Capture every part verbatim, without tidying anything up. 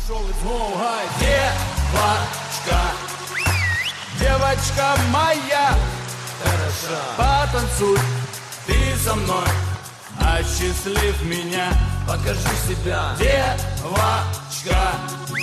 Пошел из Гоугай. Девочка, девочка моя, хороша, потанцуй ты со мной, осчастлив меня, покажи себя. Девочка,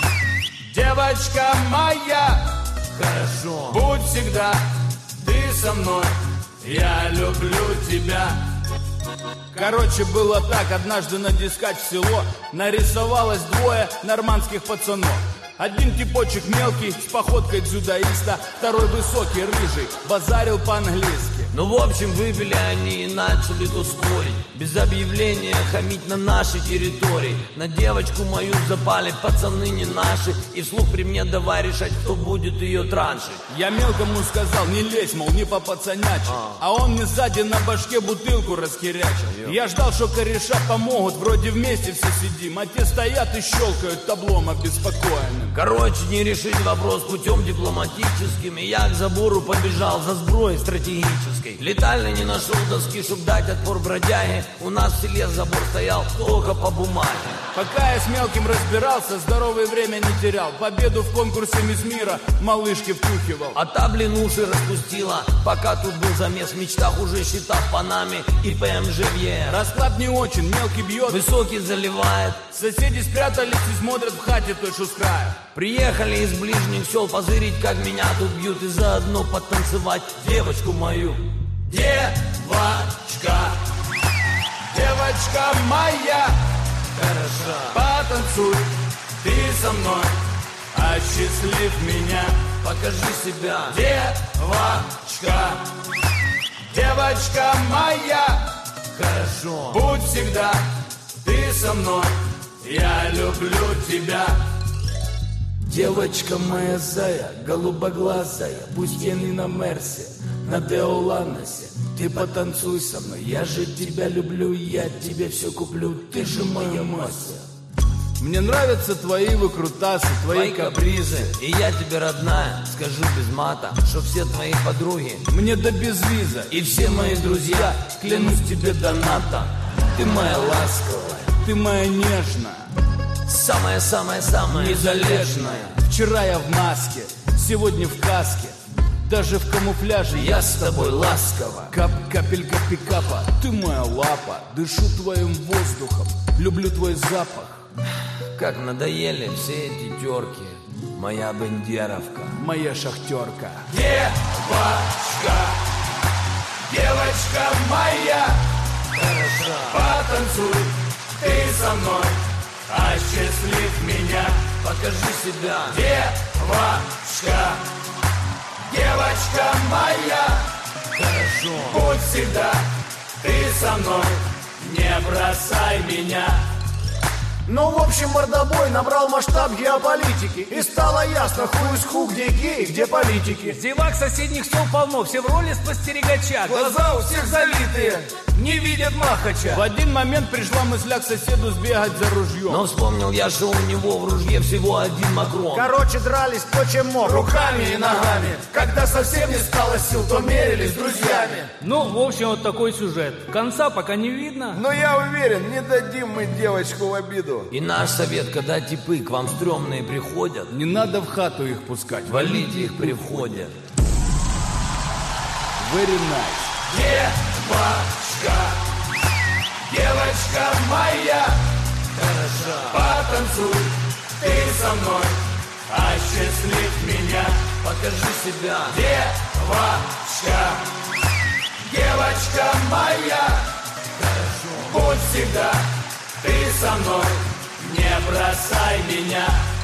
девочка моя, хорошо, будь всегда ты со мной, я люблю тебя. Короче, было так, однажды на дискач в село нарисовалось двое нормандских пацанов. Один типочек мелкий, с походкой дзюдоиста, второй высокий, рыжий, базарил по-английски. Ну, в общем, выпили они и начали тут спорить, без объявления хамить на нашей территории. На девочку мою запали пацаны не наши, и вслух при мне давай решать, кто будет ее траншить. Я мелкому сказал, не лезь, мол, не по пацанячи, а. а он мне сзади на башке бутылку расхерячил. Я ждал, что кореша помогут, вроде вместе все сидим, а те стоят и щелкают таблом обеспокоенным. Короче, не решить вопрос путем дипломатическим, и я к забору побежал за сброей стратегической. Летально не нашел доски, чтоб дать отпор бродяге. У нас в селе забор стоял только по бумаге. Пока я с мелким разбирался, здоровое время не терял. Победу в конкурсе Мисс Мира малышке втюхивал. А та, блин, уши распустила, пока тут был замес. В мечтах уже счета в Панаме и ПМЖ в ЕР. Расклад не очень, мелкий бьет, высокий заливает. Соседи спрятались и смотрят в хате той, что с края. Приехали из ближних сел позырить, как меня тут бьют, и заодно потанцевать девочку мою. Девочка, девочка моя, хороша, потанцуй ты со мной, осчастлив меня, покажи себя. Девочка, девочка моя, хорошо, будь всегда ты со мной, я люблю тебя. Девочка моя зая, голубоглазая, пусть я не на Мерсе, на Деоланосе. Ты потанцуй со мной, я же тебя люблю, я тебе все куплю, ты же моя масса. Мне нравятся твои выкрутасы, твои, твои капризы. И я тебе, родная, скажу без мата, что все твои подруги мне да без виза. И все мои друзья, клянусь тебе доната. Ты моя ласковая, ты моя нежная, самая-самая-самая незалежная. Вчера я в маске, сегодня в каске, даже в камуфляже я с тобой ласково. Кап, капелька пикапа, ты моя лапа, дышу твоим воздухом, люблю твой запах. Как надоели все эти терки, моя бендеровка, моя шахтерка. Девочка, девочка моя, хороша, потанцуй ты со мной, осчастлив меня, покажи себя. Девочка, девочка моя, хорошо, будь всегда ты со мной, не бросай меня. Ну, в общем, мордобой набрал масштаб геополитики, и стало ясно, хуй с ху, где геи, где политики. Зевак соседних сел полно, все в роли спостерегача. Глаза у всех залитые, не видят махача. В один момент пришла мысля к соседу сбегать за ружьем. Но вспомнил я, что у него в ружье всего один макрон. Короче, дрались кто чем мог, руками и ногами. Когда совсем не стало сил, то мерились с друзьями. Ну, в общем, вот такой сюжет. Конца пока не видно. Но я уверен, не дадим мы девочку в обиду. И наш совет, когда типы к вам стрёмные приходят, не надо в хату их пускать, валите их при входе. Very nice. Девочка, девочка моя, хороша, потанцуй ты со мной, осчастлив меня, покажи себя. Девочка, девочка моя, хорошо, будь всегда ты со мной, не бросай меня.